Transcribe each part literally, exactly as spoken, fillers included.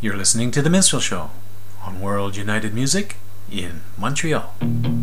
You're listening to The Minstrel Show on World United Music in Montreal.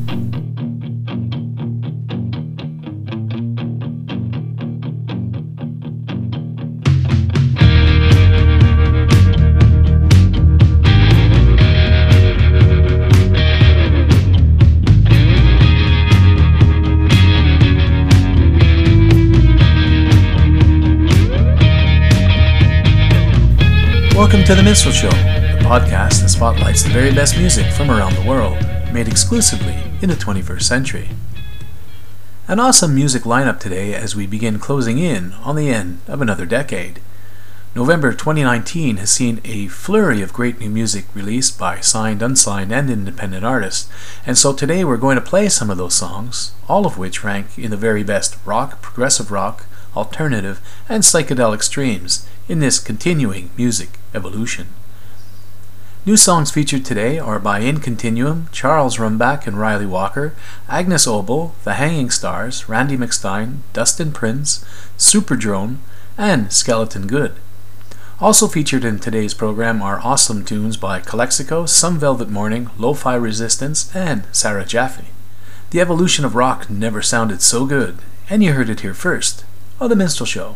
Welcome to The Minstrel Show, the podcast that spotlights the very best music from around the world, made exclusively in the twenty-first century. An awesome music lineup today as we begin closing in on the end of another decade. November twenty nineteen has seen a flurry of great new music released by signed, unsigned, and independent artists, and so today we're going to play some of those songs, all of which rank in the very best rock, progressive rock, alternative, and psychedelic streams in this continuing music evolution. New songs featured today are by In Continuum, Charles Rumbach and Riley Walker, Agnes Obel, The Hanging Stars, Randy McStein, Dustin Prince, Superdrone, and Skeleton Good. Also featured in today's program are awesome tunes by Calexico, Some Velvet Morning, Lo-Fi Resistance, and Sarah Jaffe. The evolution of rock never sounded so good, and you heard it here first on The Minstrel Show.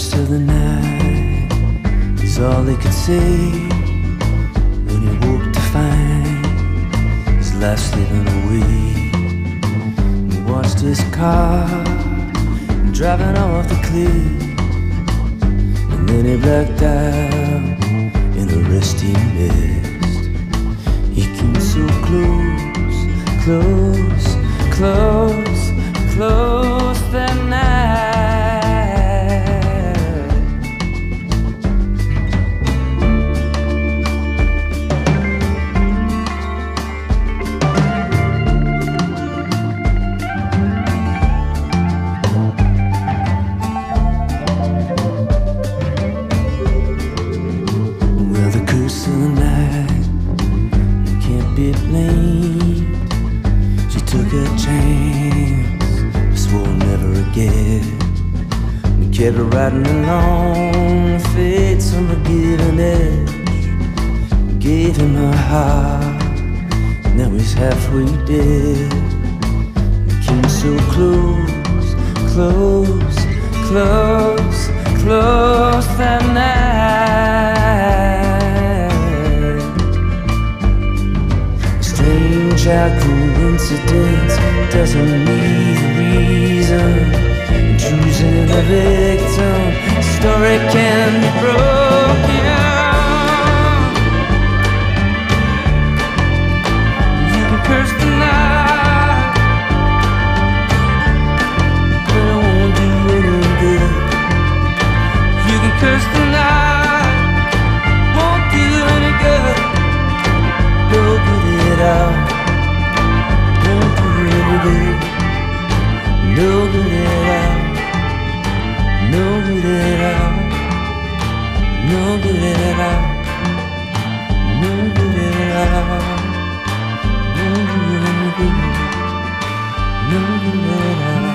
curse of the night is all he could say when he woke to find his life slipping away. He watched his car driving off the cliff, and then he blacked out in a rusty mist. He came so close, close, close, close that night. Well, the curse of the night can't be blamed. She took a chance, swore never again. We kept riding along, fate's on the given edge. Gave him her heart, now he's halfway dead. We came so close, close, close, close that night. A strange out coincidence doesn't need a reason. In choosing a victim, the story can be broken. You can curse the night, but it won't do any good. You can curse the night, won't do any good. No good at all, won't do any good. No good at all, no good at all, no good at all, no good at all, no good at all, no good at all.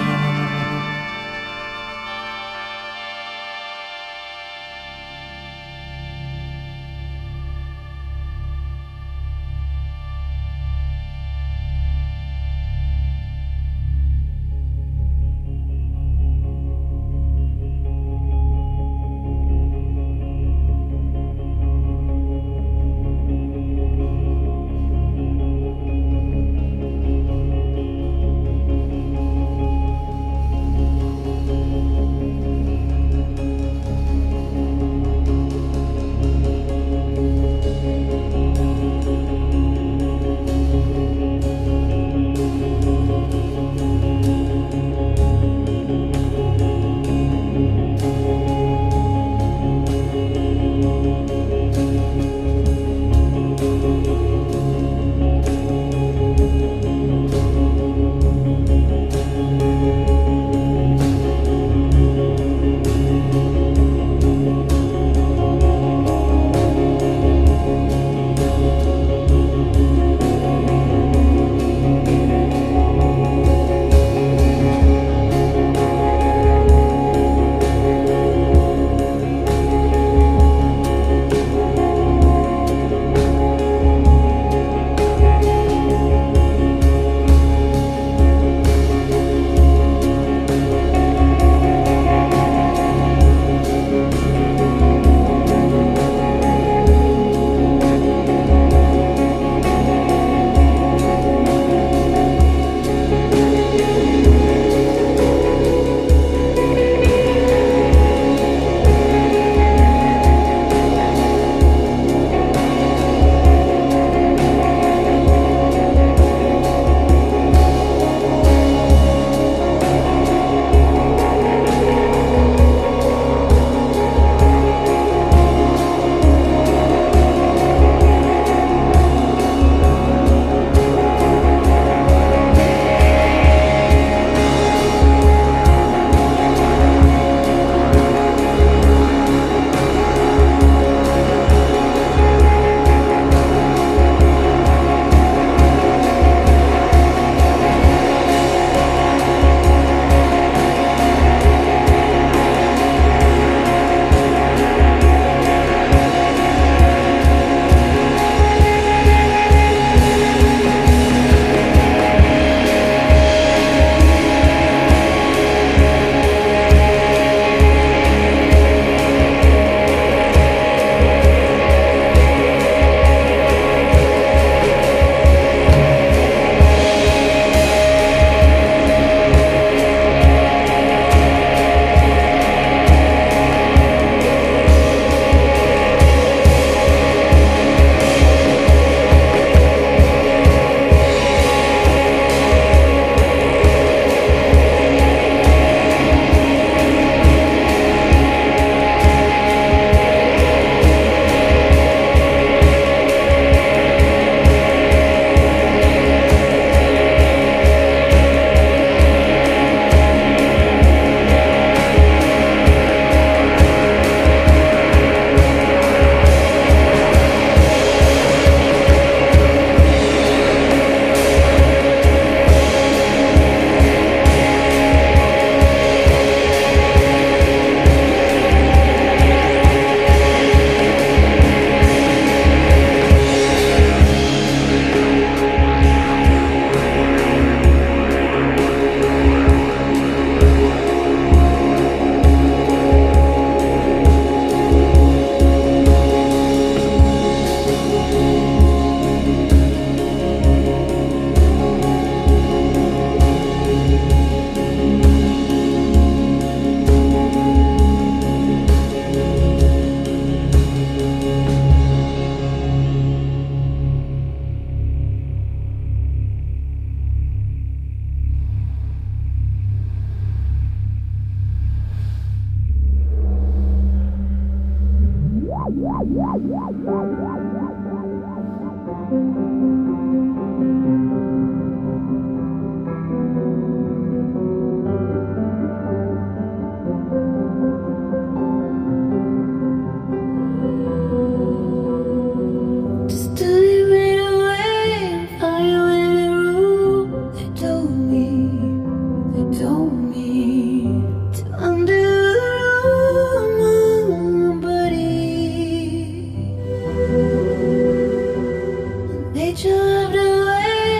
Nature of the way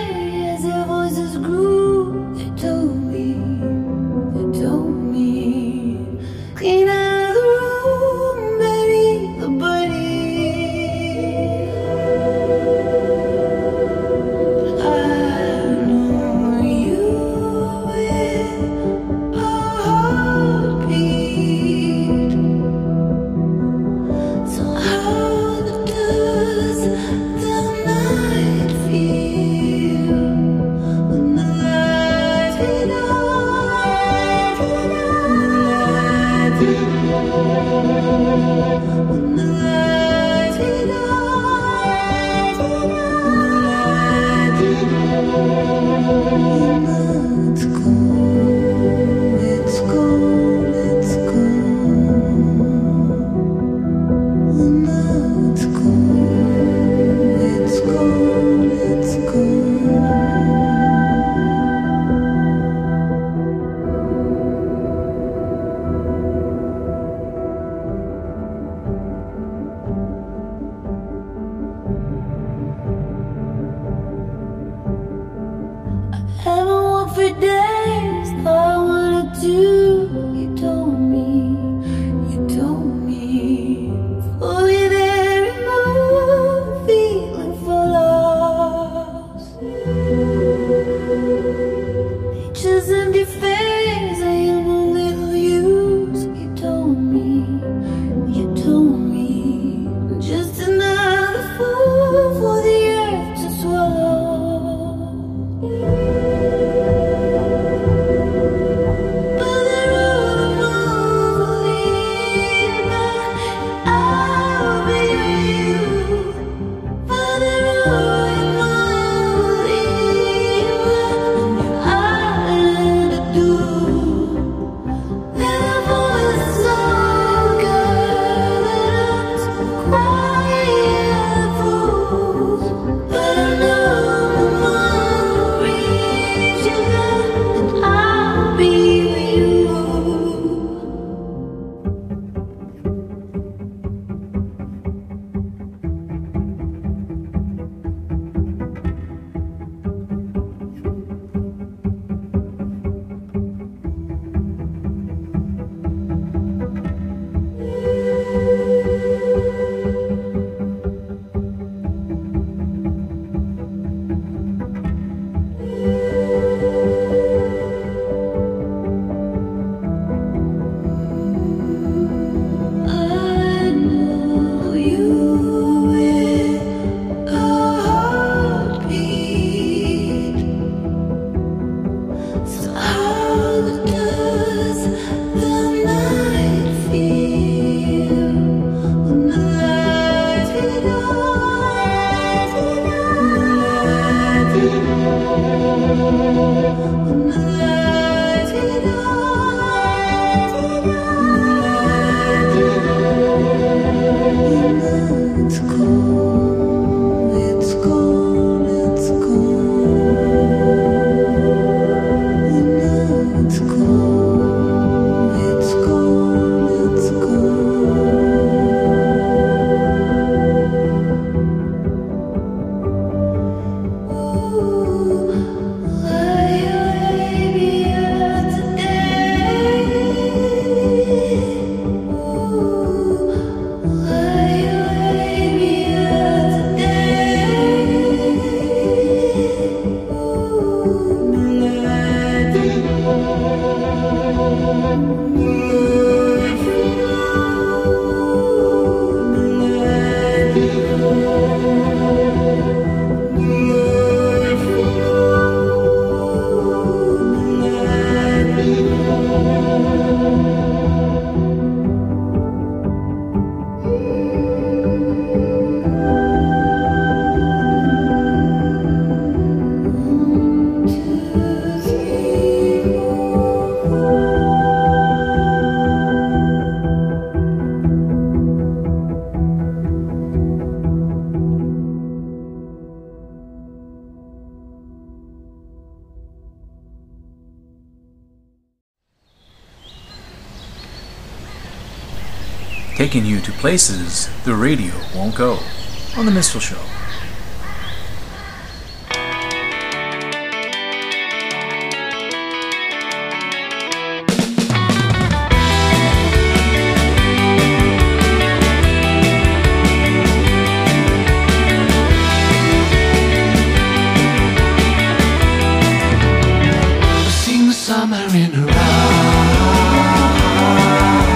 taking you to places the radio won't go on The Minstrel Show.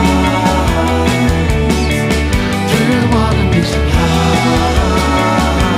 Through one of these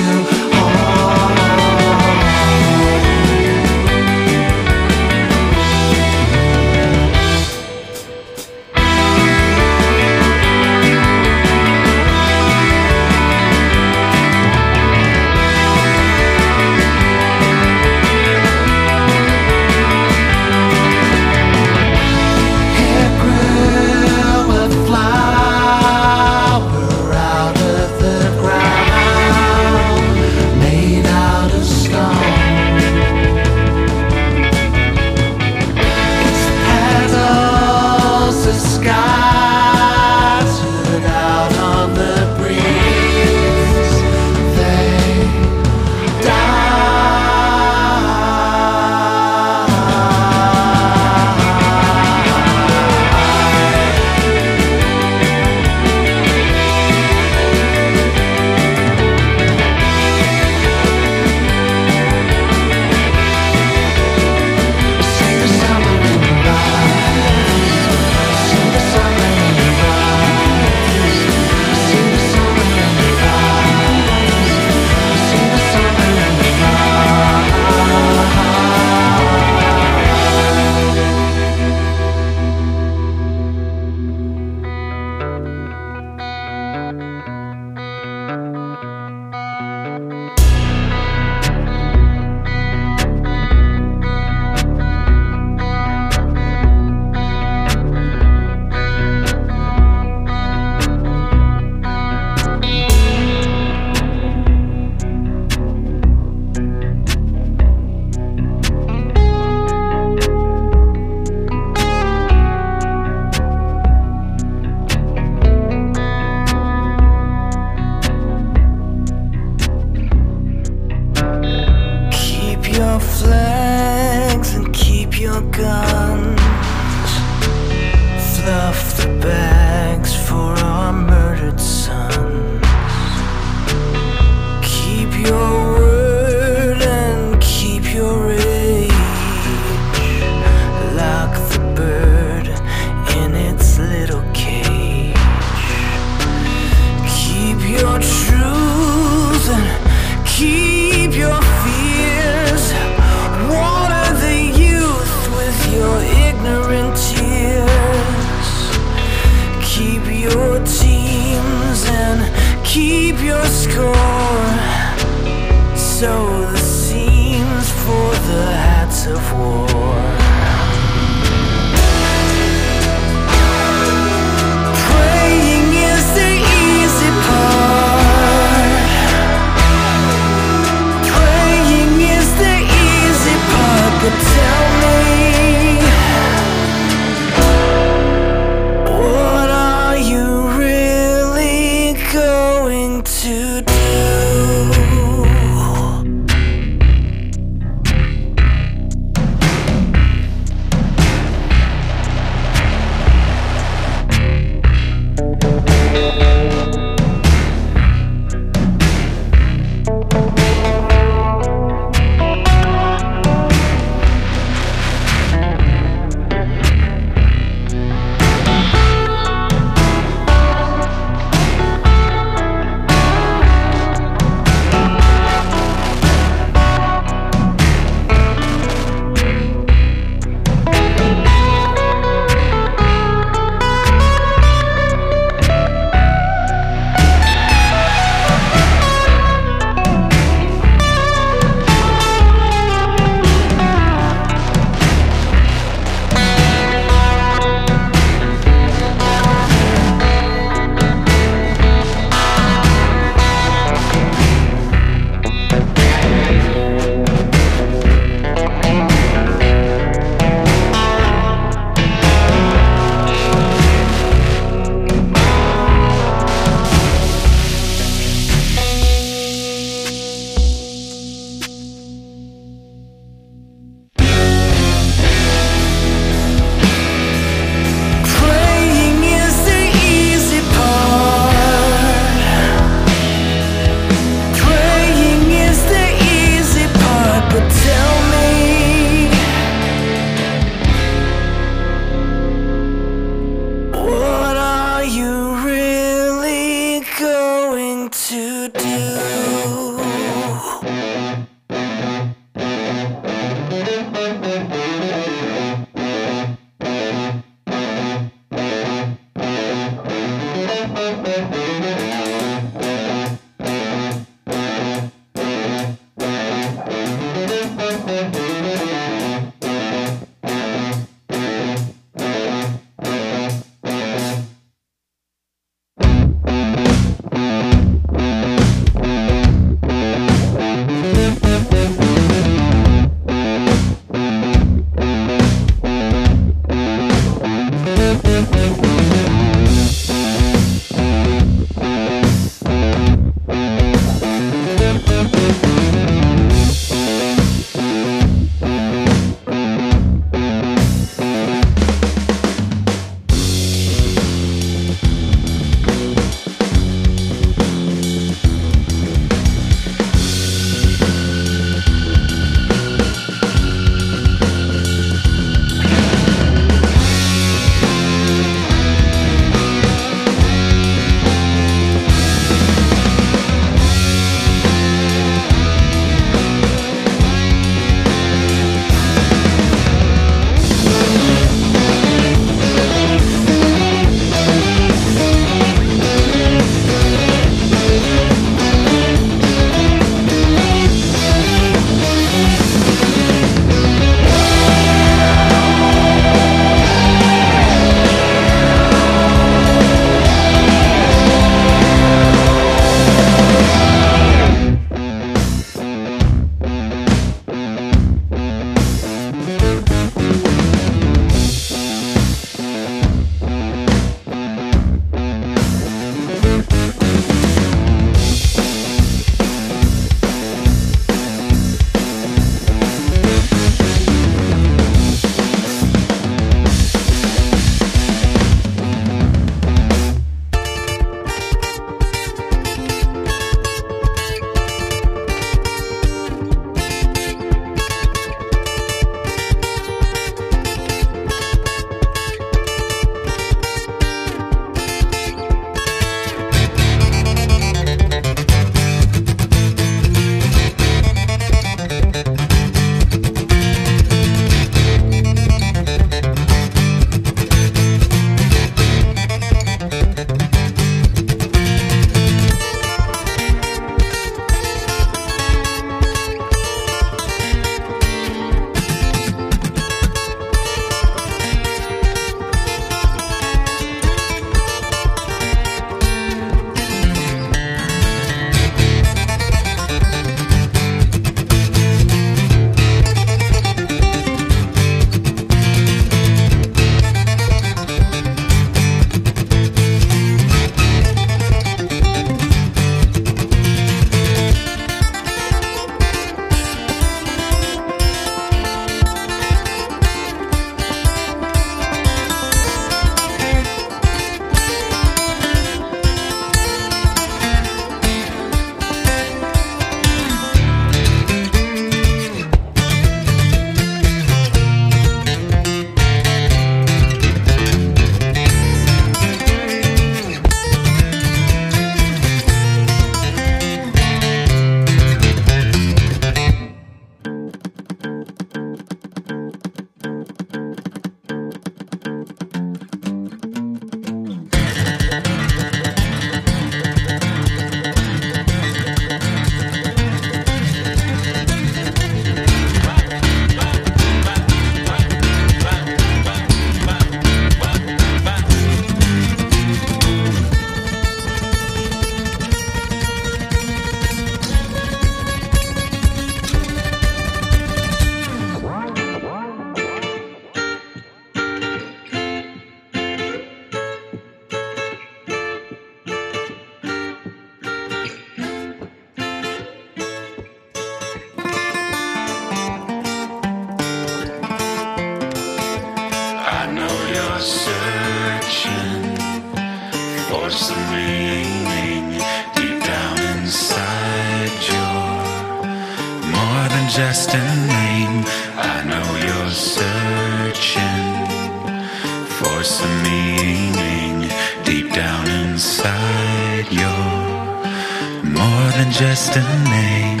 are searching for some meaning deep down inside. You're more than just a name. I know you're searching for some meaning deep down inside. You're more than just a name.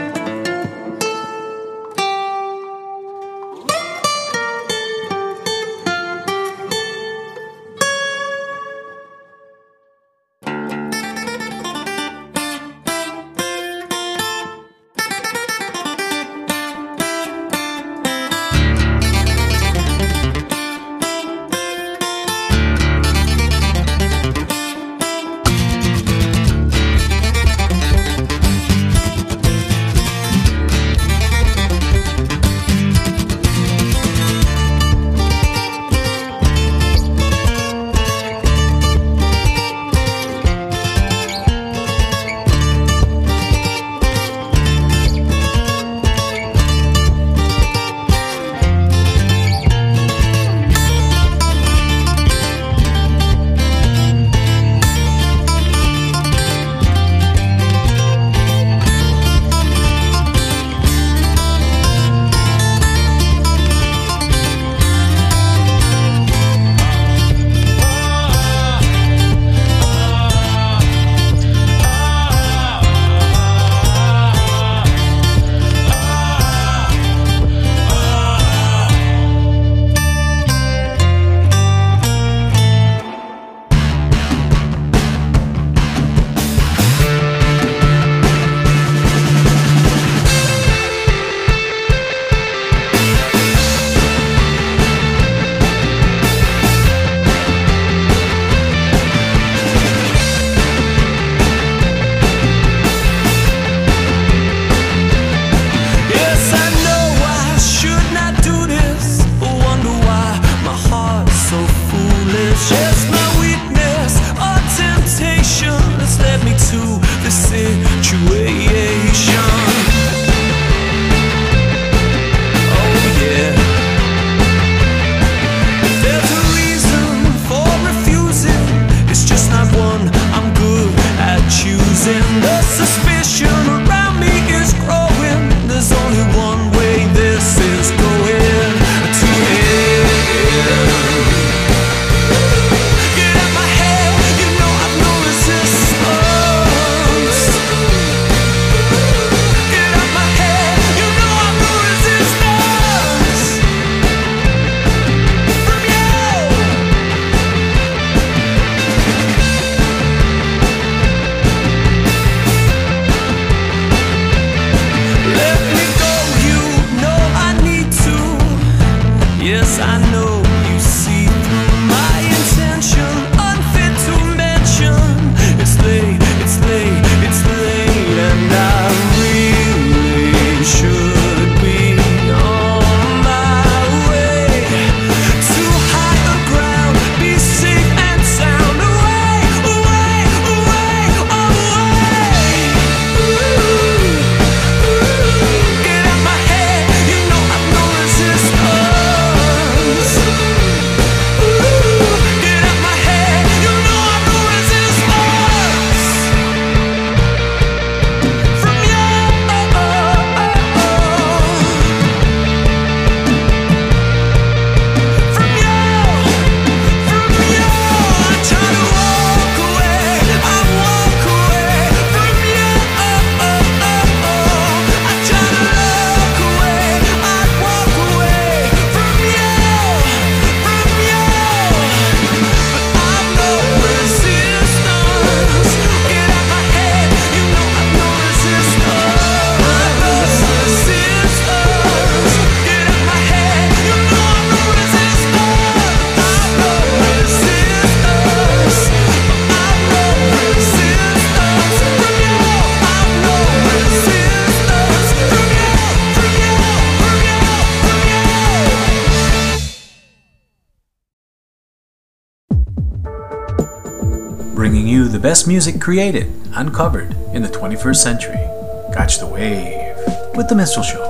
bringing you the best music created, uncovered in the twenty-first century. Catch the wave with The Minstrel Show.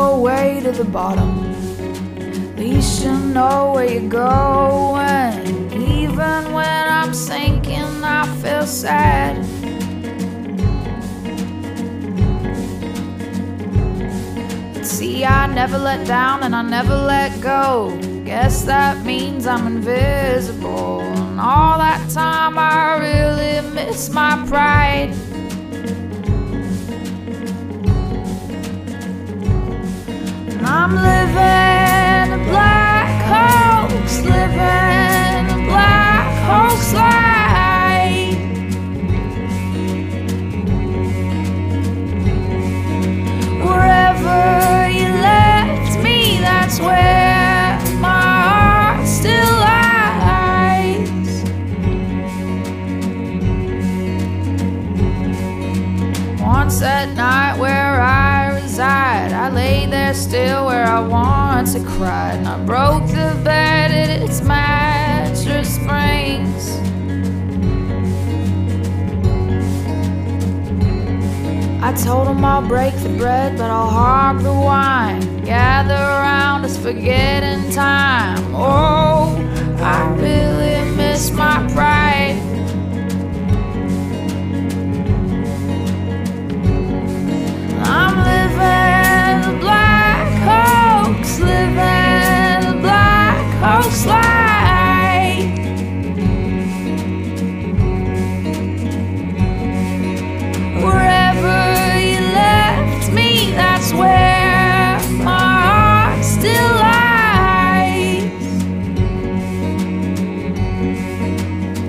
your way to the bottom. At least you know where you're going. Even when I'm sinking, I feel sad. But see, I never let down and I never let go. Guess that means I'm invisible. And all that time I really miss my pride. And I'm living a black hoax, living a black hoax life. Wherever you left me, that's where my heart still lies. Once at night where I reside, I lay there still where I once had cried. And I broke the bed at its mattress springs. I told him I'll break the bread, but I'll hog the wine. Gather around us forgetting time. Oh, I really miss my pride. I'm living a black hoax, living a black hoax life. Wherever you left me, that's where my heart still lies.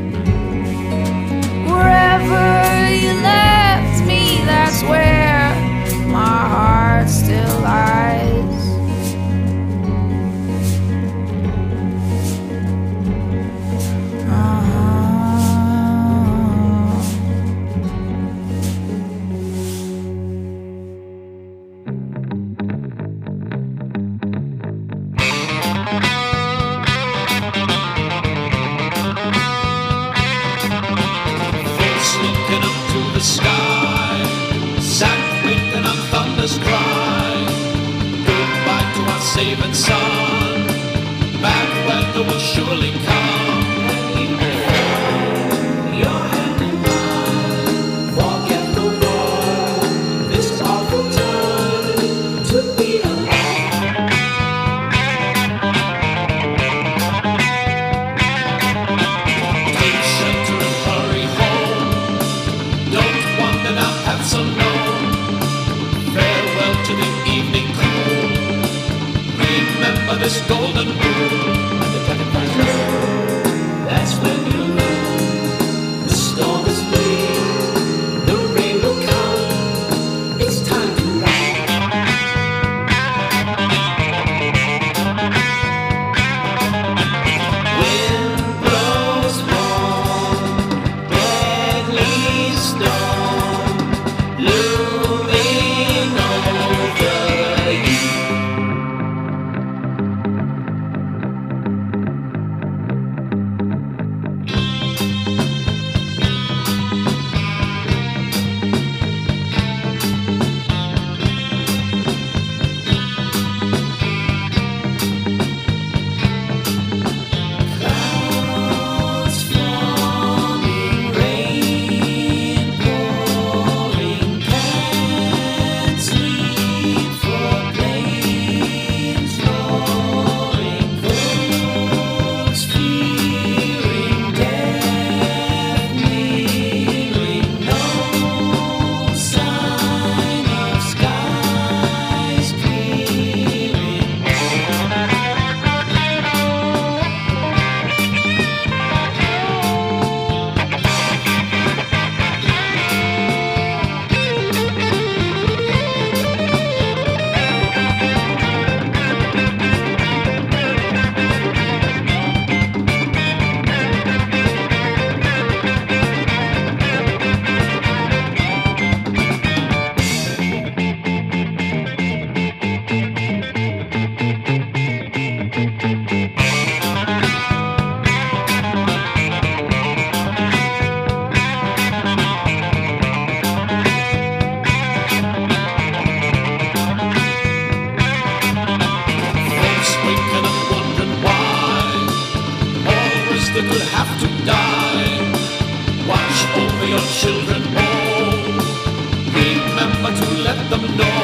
your children home. Remember to let them know.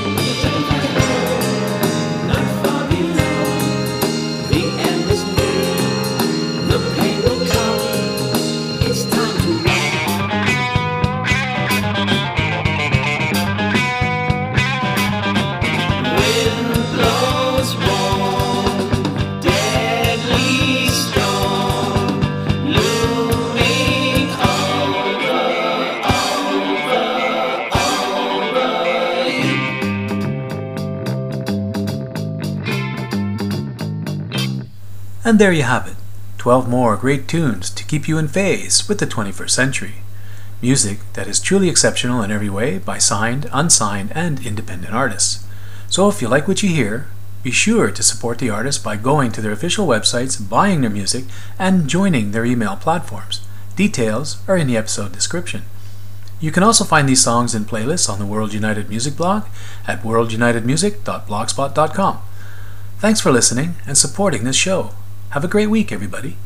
Not far below, the end is near. The pain will come. It's time to run. Wind blows warm, deadly storm, looming over, over, over you. And there you have it, twelve more great tunes to keep you in phase with the twenty-first century. Music that is truly exceptional in every way by signed, unsigned, and independent artists. So if you like what you hear, be sure to support the artists by going to their official websites, buying their music, and joining their email platforms. Details are in the episode description. You can also find these songs in playlists on the World United Music blog at world united music dot blogspot dot com. Thanks for listening and supporting this show. Have a great week, everybody.